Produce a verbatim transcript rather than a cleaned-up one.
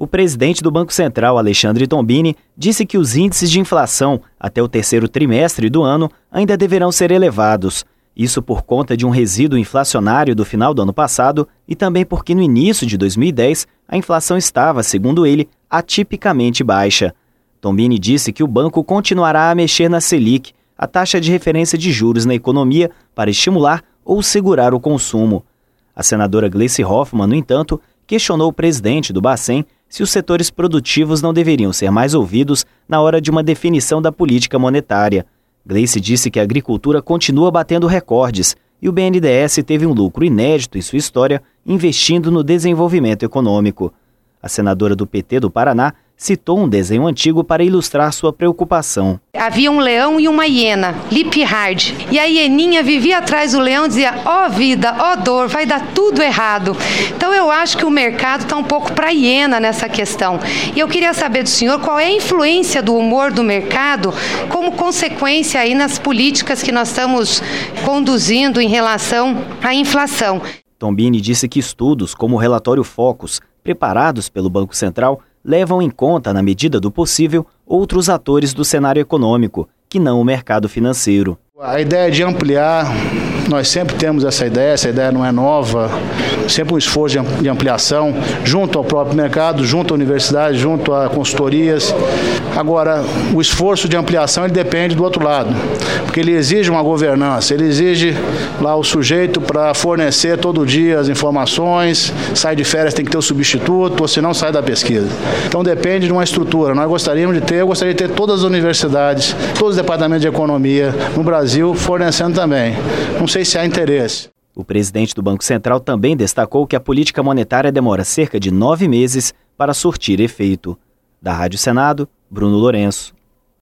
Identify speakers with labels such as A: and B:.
A: O presidente do Banco Central, Alexandre Tombini, disse que os índices de inflação até o terceiro trimestre do ano ainda deverão ser elevados. Isso por conta de um resíduo inflacionário do final do ano passado e também porque no início de dois mil e dez a inflação estava, segundo ele, atipicamente baixa. Tombini disse que o banco continuará a mexer na Selic, a taxa de referência de juros na economia, para estimular ou segurar o consumo. A senadora Gleice Hoffmann, no entanto, questionou o presidente do Bacen se os setores produtivos não deveriam ser mais ouvidos na hora de uma definição da política monetária. Gleice disse que a agricultura continua batendo recordes e o B N D E S teve um lucro inédito em sua história investindo no desenvolvimento econômico. A senadora do P T do Paraná citou um desenho antigo para ilustrar sua preocupação.
B: Havia um leão e uma hiena, Lip Hard, e a hieninha vivia atrás do leão e dizia: ó vida, ó dor, vai dar tudo errado. Então eu acho que o mercado está um pouco para a hiena nessa questão. E eu queria saber do senhor qual é a influência do humor do mercado como consequência aí nas políticas que nós estamos conduzindo em relação à inflação.
A: Tombini disse que estudos como o relatório Focus, preparados pelo Banco Central, levam em conta, na medida do possível, outros atores do cenário econômico, que não o mercado financeiro.
C: A ideia de ampliar, nós sempre temos essa ideia, essa ideia não é nova, sempre um esforço de ampliação junto ao próprio mercado, junto à universidade, junto a consultorias. Agora, o esforço de ampliação ele depende do outro lado, porque ele exige uma governança, ele exige lá o sujeito para fornecer todo dia as informações, sai de férias tem que ter o substituto, ou senão sai da pesquisa. Então depende de uma estrutura. Nós gostaríamos de ter, eu gostaria de ter todas as universidades, todos os departamentos de economia no Brasil fornecendo também. Não sei se há interesse.
A: O presidente do Banco Central também destacou que a política monetária demora cerca de nove meses para surtir efeito. Da Rádio Senado, Bruno Lourenço.